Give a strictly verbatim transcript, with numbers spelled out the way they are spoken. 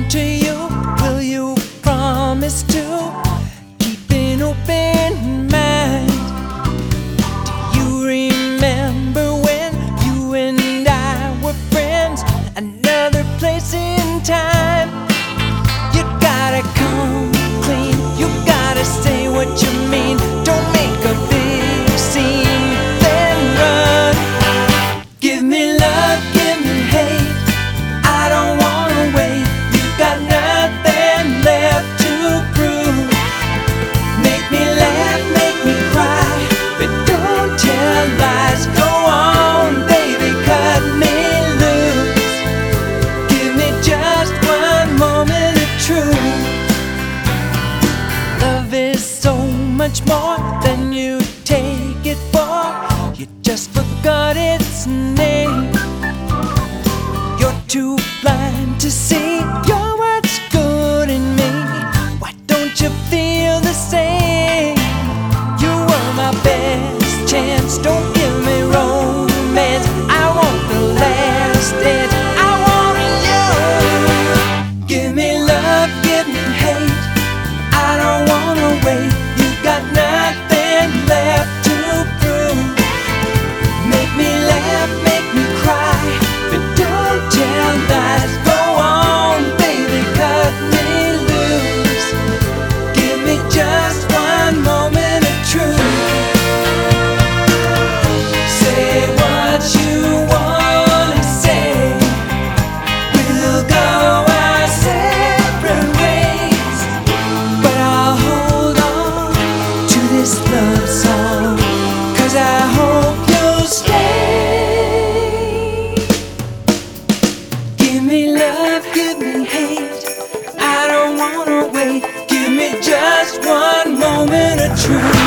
to you, will you promise to keep an open mind? Do you remember when you and I were friends? Another place in time. You gotta come clean, you gotta say what you mean. Don't make a big scene, then run. Give me love, give me hate, I don't wanna wait. You got nothing left to prove. Make me laugh, make me cry, but don't tell lies. Go on, baby, cut me loose. Give me just one moment of truth. Love is so much more than you take it for. You just forgot its name. You're too blind to see you're what's good in me. Why don't you feel the same? You were my best chance. Don't give me romance, I want the last dance. I want you. Give me love, give me hate, I don't wanna wait. You got nothing left to prove. Make me laugh, make me cry, but don't tell lies. Go on, baby, cut me loose. Give me just one moment of truth. Say what you wanna say. We'll go our separate ways, but I'll hold on to this love song, 'cause I hope you'll stay. Give me love, give me hate, I don't wanna wait. Give me just one moment of truth.